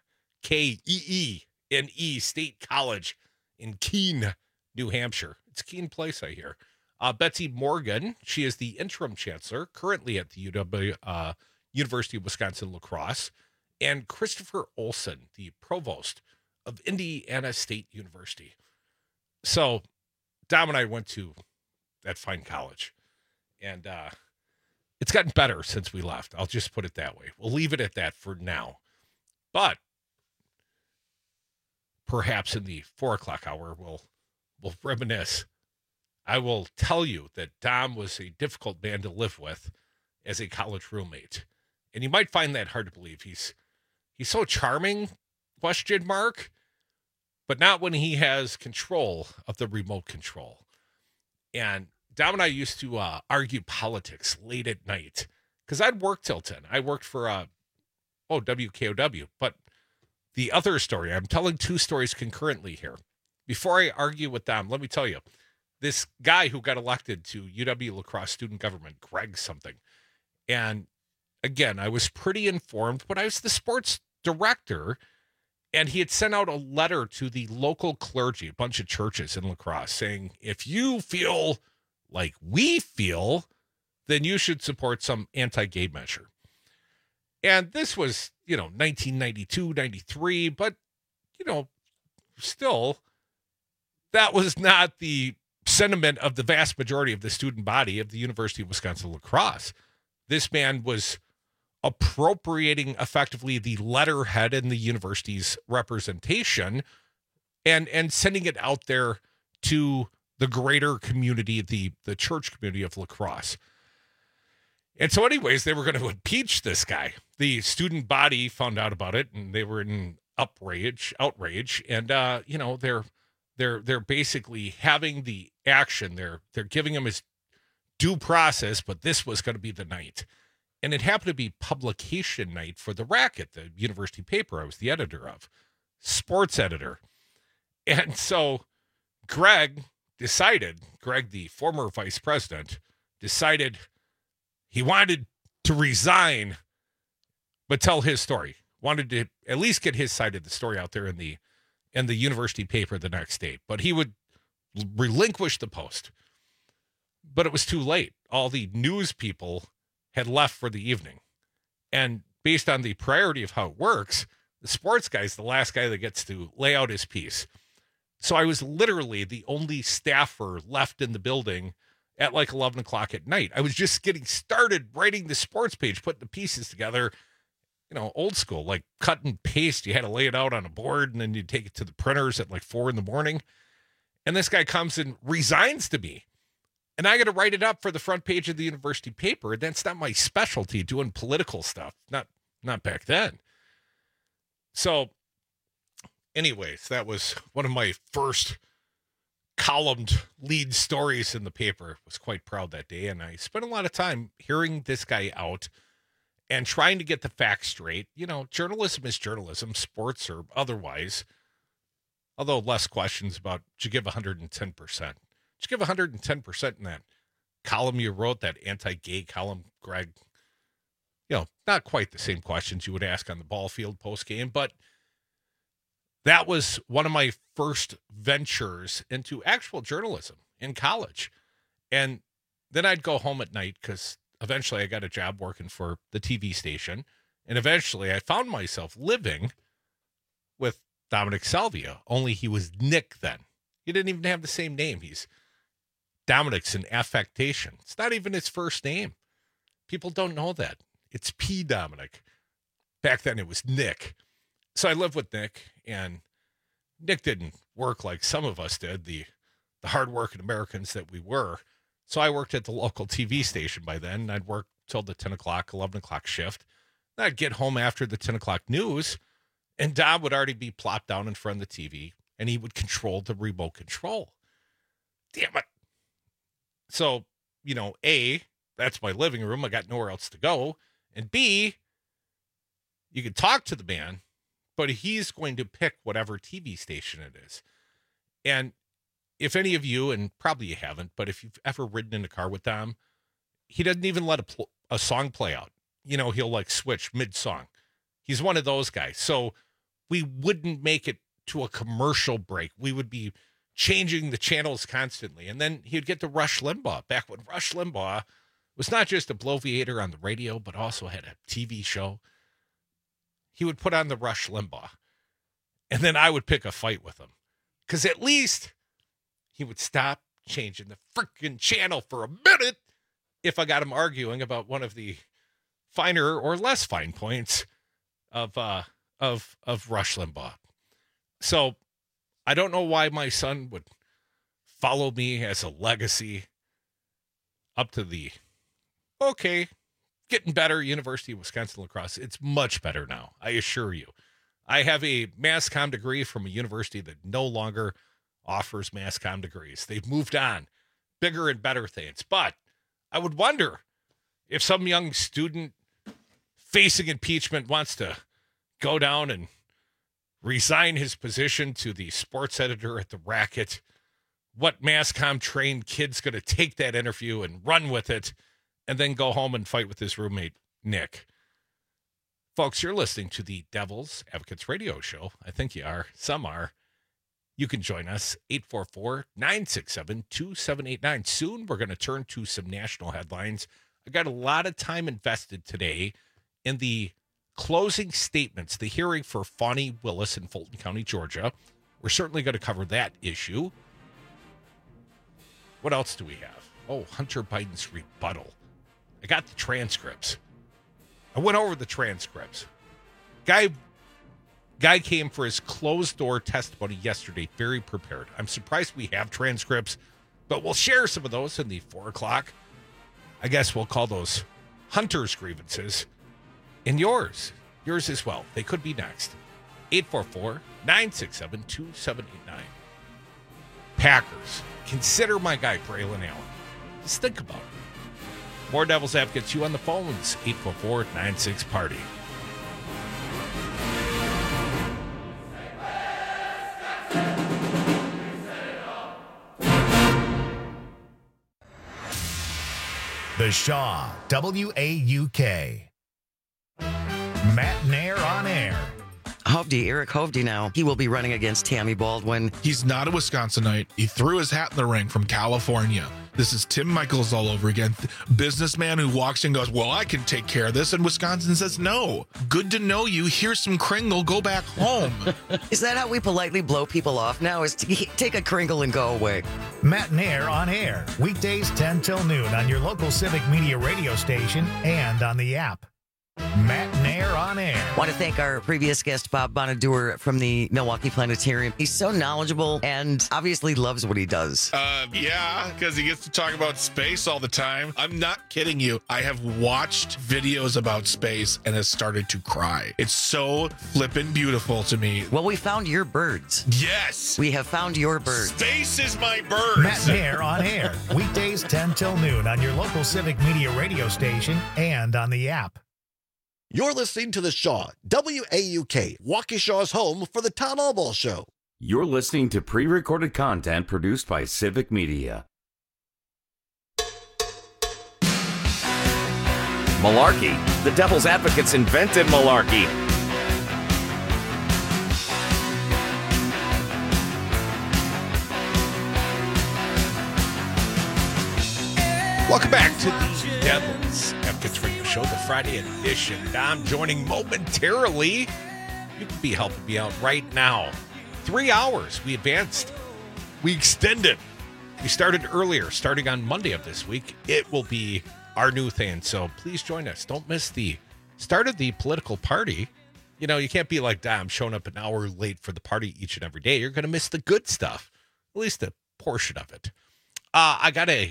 Keene State College in Keene, New Hampshire. It's Keene Place, I hear. Betsy Morgan, she is the interim chancellor, currently at the University of Wisconsin Lacrosse, and Christopher Olson, the provost of Indiana State University. So Dom and I went to that fine college, and it's gotten better since we left. I'll just put it that way. We'll leave it at that for now. But perhaps in the 4 o'clock hour, we'll reminisce. I will tell you that Dom was a difficult man to live with as a college roommate. And you might find that hard to believe. He's so charming, ? But not when he has control of the remote control. And Dom and I used to argue politics late at night because I'd work till 10. I worked for WKOW. But the other story, I'm telling 2 stories concurrently here. Before I argue with Dom, let me tell you, this guy who got elected to UW Lacrosse student government, Greg something. And again, I was pretty informed, but I was the sports director, and he had sent out a letter to the local clergy, a bunch of churches in Lacrosse, saying, if you feel like we feel, then you should support some anti-gay measure. And this was, 1992, 93, but, still, that was not the sentiment of the vast majority of the student body of the University of Wisconsin Lacrosse. This man was appropriating effectively the letterhead in the university's representation and sending it out there to the greater community, the church community of Lacrosse. And so anyways, they were going to impeach this guy. The student body found out about it, and they were in outrage. And, they're basically having the action. They're giving him his due process, but this was going to be the night. And it happened to be publication night for the Racket, the university paper I was the editor of. sports editor. And so Greg, the former vice president, decided he wanted to resign, but tell his story. Wanted to at least get his side of the story out there in the university paper the next day. But he would relinquish the post. But it was too late. All the news people had left for the evening. And based on the priority of how it works, the sports guy's the last guy that gets to lay out his piece. So I was literally the only staffer left in the building at like 11 o'clock at night. I was just getting started writing the sports page, putting the pieces together, old school, like cut and paste. You had to lay it out on a board and then you'd take it to the printers at like 4 a.m. And this guy comes and resigns to me. And I got to write it up for the front page of the university paper. And that's not my specialty, doing political stuff. Not back then. So anyways, that was one of my first columned lead stories in the paper. I was quite proud that day. And I spent a lot of time hearing this guy out and trying to get the facts straight. Journalism is journalism, sports or otherwise. Although less questions about, did you give 110%? Did you give 110% in that column you wrote, that anti-gay column, Greg? Not quite the same questions you would ask on the ball field post-game, but that was one of my first ventures into actual journalism in college. And then I'd go home at night because eventually I got a job working for the TV station. And eventually I found myself living with Dominic Salvia, only he was Nick then. He didn't even have the same name. Dominic's an affectation. It's not even his first name. People don't know that. It's P. Dominic. Back then it was Nick. So I lived with Nick, and Nick didn't work like some of us did, the hardworking Americans that we were. So I worked at the local TV station by then, and I'd work till the 10 o'clock, 11 o'clock shift. Then I'd get home after the 10 o'clock news, and Dom would already be plopped down in front of the TV, and he would control the remote control. Damn it. So, A, that's my living room. I got nowhere else to go. And B, you can talk to the man, but he's going to pick whatever TV station it is. And if any of you, and probably you haven't, but if you've ever ridden in a car with Dom, he doesn't even let a song play out. He'll like switch mid-song. He's one of those guys. So we wouldn't make it to a commercial break. We would be changing the channels constantly. And then he'd get to Rush Limbaugh, back when Rush Limbaugh was not just a bloviator on the radio, but also had a TV show. He would put on the Rush Limbaugh. And then I would pick a fight with him. Because at least he would stop changing the freaking channel for a minute if I got him arguing about one of the finer or less fine points of Rush Limbaugh. So I don't know why my son would follow me as a legacy up to the, getting better, University of Wisconsin Lacrosse. It's much better now, I assure you. I have a mass comm degree from a university that no longer offers mass comm degrees. They've moved on, bigger and better things. But I would wonder if some young student facing impeachment wants to go down and resign his position to the sports editor at the Racket. What mass comm trained kid's going to take that interview and run with it and then go home and fight with his roommate, Nick? Folks, you're listening to the Devil's Advocates Radio Show. I think you are. Some are. You can join us, 844-967-2789. Soon, we're going to turn to some national headlines. I got a lot of time invested today in the closing statements, the hearing for Fani Willis in Fulton County, Georgia. We're certainly going to cover that issue. What else do we have? Oh, Hunter Biden's rebuttal. I got the transcripts. I went over the transcripts. Guy came for his closed-door testimony yesterday, very prepared. I'm surprised we have transcripts, but we'll share some of those in the 4 o'clock. I guess we'll call those Hunter's grievances. And yours as well. They could be next. 844-967-2789. Packers. Consider my guy, Braylon Allen. Just think about it. More Devil's Advocates, you on the phones, 844-96-PARTY. The Shaw, WAUK. Matt Nair on air. Eric Hovde now. He will be running against Tammy Baldwin. He's not a Wisconsinite. He threw his hat in the ring from California. This is Tim Michaels all over again. Businessman who walks in and goes, well, I can take care of this. And Wisconsin says, no. Good to know you. Here's some Kringle. Go back home. Is that how we politely blow people off now? Is to take a Kringle and go away? Matt Nair on air. Weekdays 10 till noon on your local Civic Media radio station and on the app. Matt Nair on air. Want to thank our previous guest, Bob Bonadur from the Milwaukee Planetarium. He's so knowledgeable and obviously loves what he does. Yeah, because he gets to talk about space all the time. I'm not kidding you. I have watched videos about space and has started to cry. It's so flippin' beautiful to me. Well, we found your birds. Yes. We have found your birds. Space is my birds. Matt Nair on air. Weekdays 10 till noon on your local Civic Media radio station and on the app. You're listening to The Shaw, WAUK, Waukesha's home for the Town Hall Ball Show. You're listening to pre-recorded content produced by Civic Media. Malarkey. The Devil's Advocates invented malarkey. Welcome back to the Devil's Advocates Radio Show, the Friday edition. Dom joining momentarily. You could be helping me out right now. 3 hours. We advanced. We extended. We started earlier, starting on Monday of this week. It will be our new thing, so please join us. Don't miss the start of the political party. You know, you can't be like Dom showing up an hour late for the party each and every day. You're going to miss the good stuff, at least a portion of it. I got a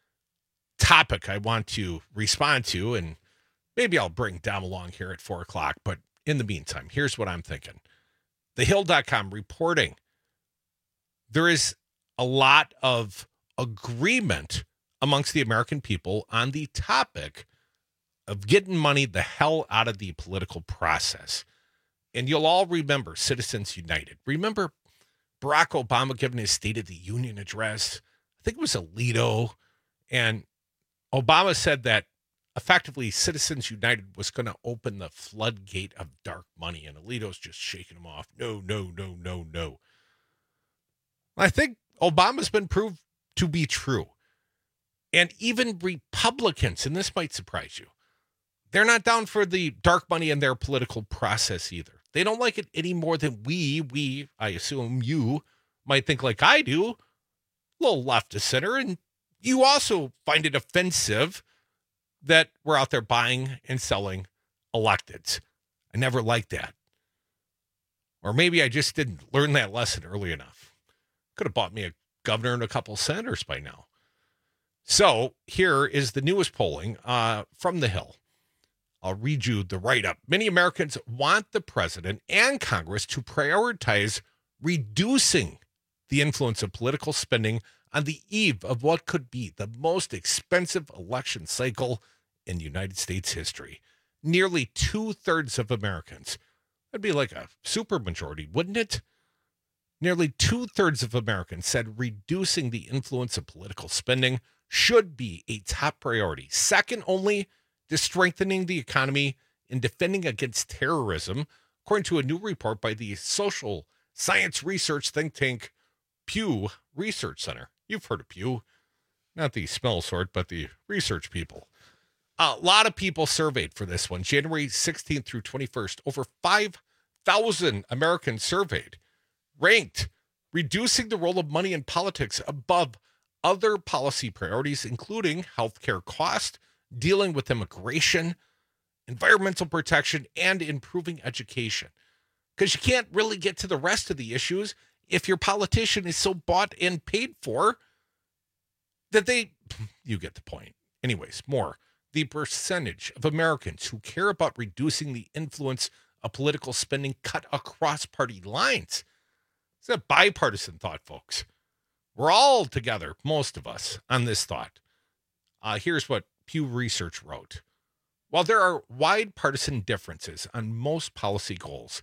topic I want to respond to, and maybe I'll bring Dom along here at 4 o'clock. But in the meantime, here's what I'm thinking. TheHill.com reporting there is a lot of agreement amongst the American people on the topic of getting money the hell out of the political process. And you'll all remember Citizens United. Remember Barack Obama giving his State of the Union address? I think it was Alito. And Obama said that effectively Citizens United was going to open the floodgate of dark money, and Alito's just shaking him off. No, no, no, no, no. I think Obama's been proved to be true. And even Republicans, and this might surprise you, they're not down for the dark money in their political process either. They don't like it any more than we, I assume you, might think like I do, a little left to center, and you also find it offensive that we're out there buying and selling electeds. I never liked that. Or maybe I just didn't learn that lesson early enough. Could have bought me a governor and a couple senators by now. So here is the newest polling from The Hill. I'll read you the write-up. Many Americans want the president and Congress to prioritize reducing the influence of political spending on the eve of what could be the most expensive election cycle in United States history. Nearly 2/3 of Americans. That'd be like a supermajority, wouldn't it? Nearly 2/3 of Americans said reducing the influence of political spending should be a top priority. Second only to strengthening the economy and defending against terrorism, according to a new report by the social science research think tank Pew Research Center. You've heard of Pew, not the smell sort, but the research people. A lot of people surveyed for this one. January 16th through 21st, over 5,000 Americans surveyed, ranked reducing the role of money in politics above other policy priorities, including healthcare cost, dealing with immigration, environmental protection, and improving education. Because you can't really get to the rest of the issues if your politician is so bought and paid for that you get the point. Anyways, more. The percentage of Americans who care about reducing the influence of political spending cut across party lines. It's a bipartisan thought, folks. We're all together, most of us, on this thought. Here's what Pew Research wrote. While there are wide partisan differences on most policy goals,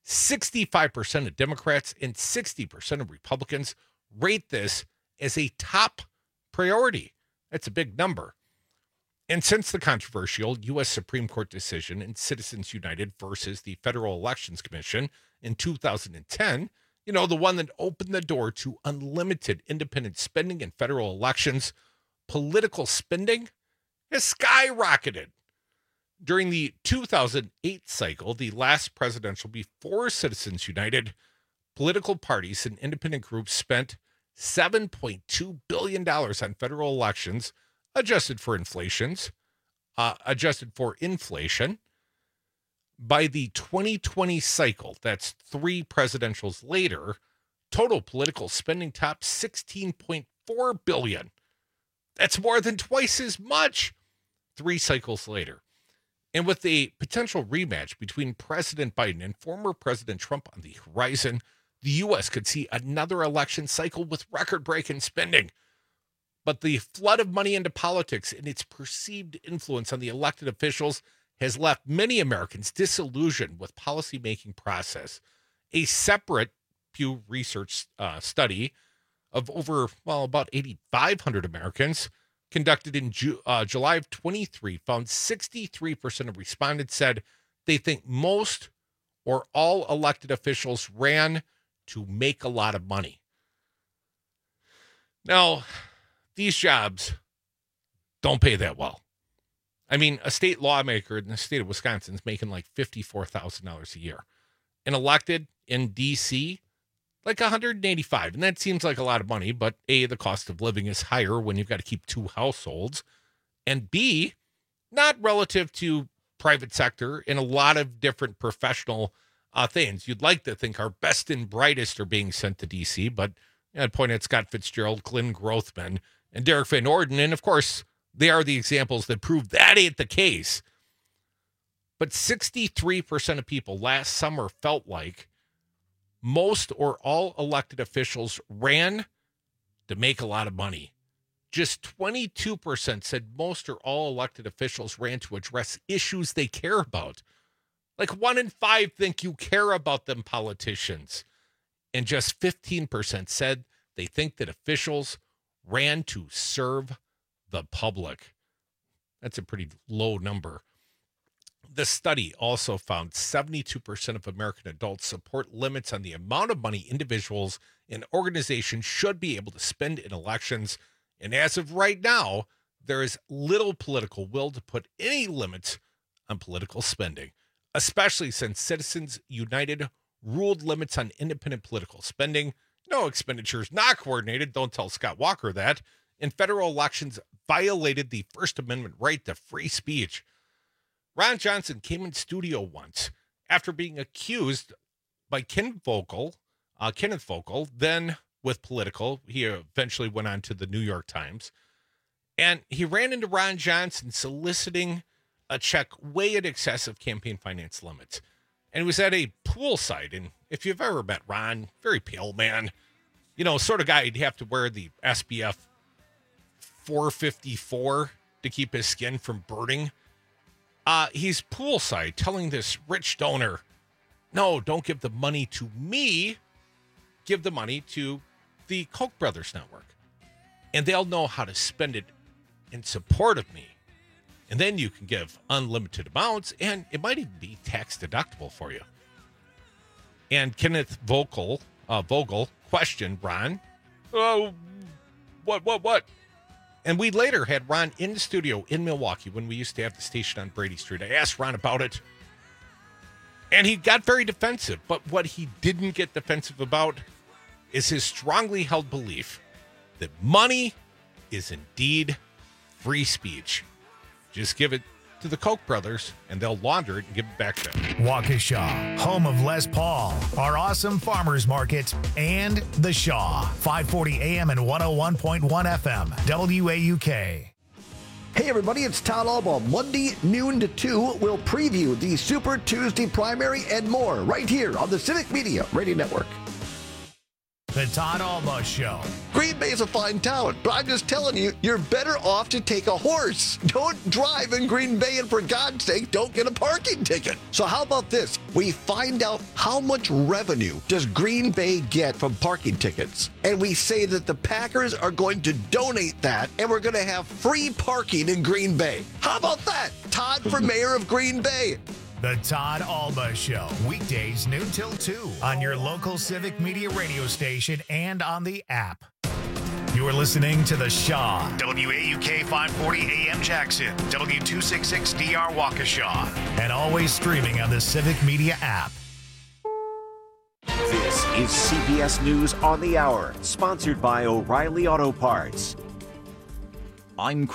65% of Democrats and 60% of Republicans rate this as a top priority. That's a big number. And since the controversial U.S. Supreme Court decision in Citizens United versus the Federal Elections Commission in 2010, the one that opened the door to unlimited independent spending in federal elections, political spending has skyrocketed. During the 2008 cycle, the last presidential before Citizens United, political parties and independent groups spent $7.2 billion on federal elections, adjusted for inflation. By the 2020 cycle, that's 3 presidentials later, total political spending topped $16.4 billion. That's more than twice as much 3 cycles later. And with a potential rematch between President Biden and former President Trump on the horizon, the U.S. could see another election cycle with record-breaking spending. But the flood of money into politics and its perceived influence on the elected officials has left many Americans disillusioned with policymaking process. A separate Pew Research study of about 8,500 Americans conducted in July of 23 found 63% of respondents said they think most or all elected officials ran to make a lot of money. Now, these jobs don't pay that well. I mean, a state lawmaker in the state of Wisconsin is making like $54,000 a year. And elected in D.C., like $185,000. And that seems like a lot of money, but A, the cost of living is higher when you've got to keep 2 households. And B, not relative to private sector in a lot of different professional things. You'd like to think our best and brightest are being sent to D.C., but I'd point at Scott Fitzgerald, Glenn Grothman, and Derek Van Orden. And of course, they are the examples that prove that ain't the case. But 63% of people last summer felt like most or all elected officials ran to make a lot of money. Just 22% said most or all elected officials ran to address issues they care about. Like 1 in 5 think you care about them politicians. And just 15% said they think that officials ran to serve the public. That's a pretty low number. The study also found 72% of American adults support limits on the amount of money individuals and organizations should be able to spend in elections. And as of right now, there is little political will to put any limits on political spending, especially since Citizens United ruled limits on independent political spending. No expenditures not coordinated. Don't tell Scott Walker that. And federal elections violated the First Amendment right to free speech. Ron Johnson came in studio once after being accused by Kenneth Vogel, then with Political. He eventually went on to the New York Times. And he ran into Ron Johnson soliciting a check way in excess of campaign finance limits. And he was at a poolside. And if you've ever met Ron, very pale man, sort of guy you'd have to wear the SPF 454 to keep his skin from burning. He's poolside telling this rich donor, no, don't give the money to me. Give the money to the Koch brothers network. And they'll know how to spend it in support of me. And then you can give unlimited amounts, and it might even be tax deductible for you. And Kenneth Vogel questioned Ron, what? And we later had Ron in the studio in Milwaukee when we used to have the station on Brady Street. I asked Ron about it, and he got very defensive. But what he didn't get defensive about is his strongly held belief that money is indeed free speech. Just give it to the Koch brothers, and they'll launder it and give it back to them. Waukesha, home of Les Paul, our awesome farmers market, and The Shaw, 540 AM and 101.1 FM, WAUK. Hey everybody, it's Todd Albaugh. Monday, noon to 2, we'll preview the Super Tuesday primary and more right here on the Civic Media Radio Network. The Todd Alba Show. Green Bay's a fine town, but I'm just telling you, you're better off to take a horse. Don't drive in Green Bay, and for God's sake, don't get a parking ticket. So how about this? We find out how much revenue does Green Bay get from parking tickets, and we say that the Packers are going to donate that, and we're going to have free parking in Green Bay. How about that? Todd for mayor of Green Bay. The Todd Alba Show, weekdays noon till 2 on your local Civic Media radio station and on the app. You're listening to The Shaw, WAUK 540 AM Jackson, W266DR Waukesha, and always streaming on the Civic Media app. This is CBS News on the Hour, sponsored by O'Reilly Auto Parts. I'm